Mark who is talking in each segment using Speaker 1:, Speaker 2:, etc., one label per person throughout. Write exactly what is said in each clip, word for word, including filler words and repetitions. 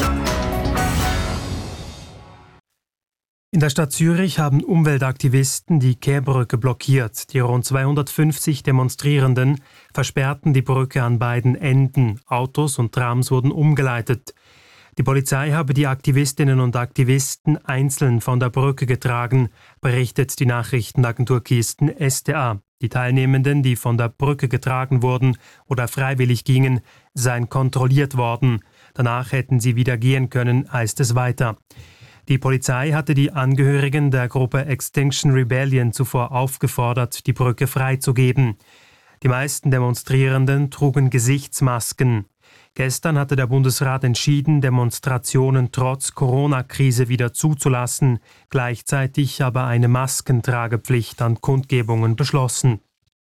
Speaker 1: In der Stadt Zürich haben Umweltaktivisten die Kehrbrücke blockiert. Die rund zweihundertfünfzig Demonstrierenden versperrten die Brücke an beiden Enden. Autos und Trams wurden umgeleitet. Die Polizei habe die Aktivistinnen und Aktivisten einzeln von der Brücke getragen, berichtet die Nachrichtenagentur Kisten S D A. Die Teilnehmenden, die von der Brücke getragen wurden oder freiwillig gingen, seien kontrolliert worden. Danach hätten sie wieder gehen können, heißt es weiter. Die Polizei hatte die Angehörigen der Gruppe Extinction Rebellion zuvor aufgefordert, die Brücke freizugeben. Die meisten Demonstrierenden trugen Gesichtsmasken. Gestern hatte der Bundesrat entschieden, Demonstrationen trotz Corona-Krise wieder zuzulassen, gleichzeitig aber eine Maskentragepflicht an Kundgebungen beschlossen.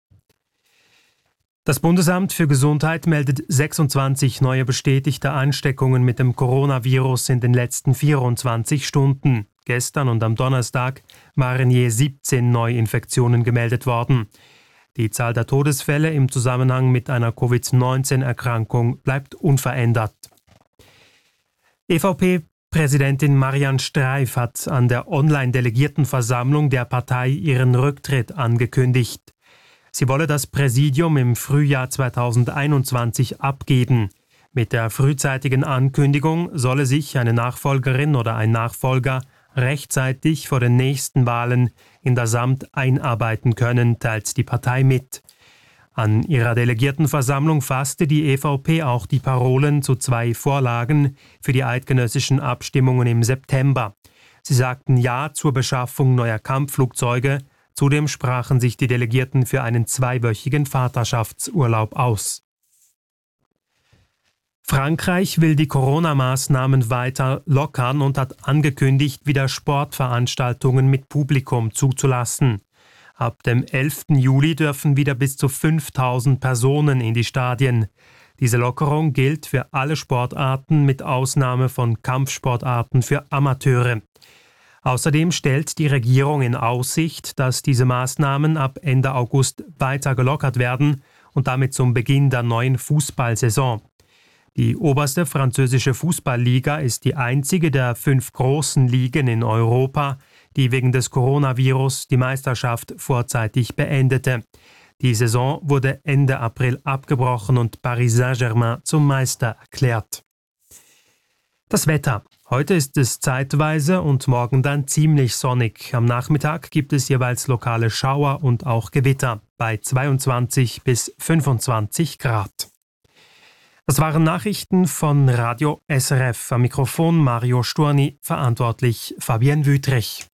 Speaker 1: Das Bundesamt für Gesundheit meldet sechsundzwanzig neue bestätigte Ansteckungen mit dem Coronavirus in den letzten vierundzwanzig Stunden. Gestern und am Donnerstag waren je siebzehn Neuinfektionen gemeldet worden. Die Zahl der Todesfälle im Zusammenhang mit einer Covid neunzehn Erkrankung bleibt unverändert. E V P-Präsidentin Marianne Streif hat an der Online-Delegiertenversammlung der Partei ihren Rücktritt angekündigt. Sie wolle das Präsidium im Frühjahr zweitausendeinundzwanzig abgeben. Mit der frühzeitigen Ankündigung solle sich eine Nachfolgerin oder ein Nachfolger rechtzeitig vor den nächsten Wahlen in das Amt einarbeiten können, teilt die Partei mit. An ihrer Delegiertenversammlung fasste die E V P auch die Parolen zu zwei Vorlagen für die eidgenössischen Abstimmungen im September. Sie sagten Ja zur Beschaffung neuer Kampfflugzeuge. Zudem sprachen sich die Delegierten für einen zweiwöchigen Vaterschaftsurlaub aus. Frankreich will die Corona-Maßnahmen weiter lockern und hat angekündigt, wieder Sportveranstaltungen mit Publikum zuzulassen. Ab dem elften Juli dürfen wieder bis zu fünftausend Personen in die Stadien. Diese Lockerung gilt für alle Sportarten mit Ausnahme von Kampfsportarten für Amateure. Außerdem stellt die Regierung in Aussicht, dass diese Maßnahmen ab Ende August weiter gelockert werden und damit zum Beginn der neuen Fußballsaison. Die oberste französische Fußballliga ist die einzige der fünf großen Ligen in Europa, die wegen des Coronavirus die Meisterschaft vorzeitig beendete. Die Saison wurde Ende April abgebrochen und Paris Saint-Germain zum Meister erklärt. Das Wetter. Heute ist es zeitweise und morgen dann ziemlich sonnig. Am Nachmittag gibt es jeweils lokale Schauer und auch Gewitter bei zweiundzwanzig bis fünfundzwanzig Grad. Das waren Nachrichten von Radio S R F. Am Mikrofon Mario Sturni, verantwortlich Fabienne Wüthrich.